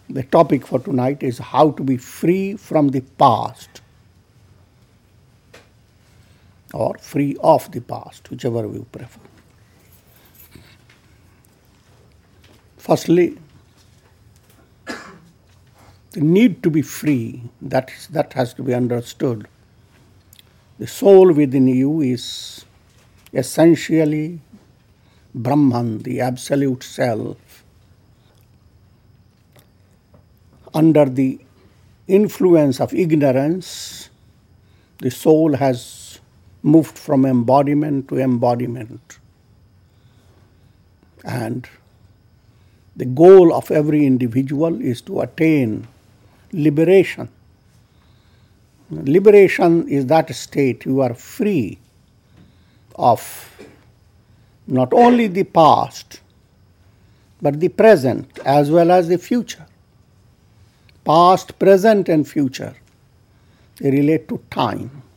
The topic for tonight is how to be free from the past, or free of the past, whichever you prefer. Firstly, the need to be free, that has to be understood. The soul within you is essentially Brahman, the absolute self. Under the influence of ignorance, the soul has moved from embodiment to embodiment. And the goal of every individual is to attain liberation. Liberation is that state you are free of not only the past, but the present as well as the future. Past, present, and future, they relate to time.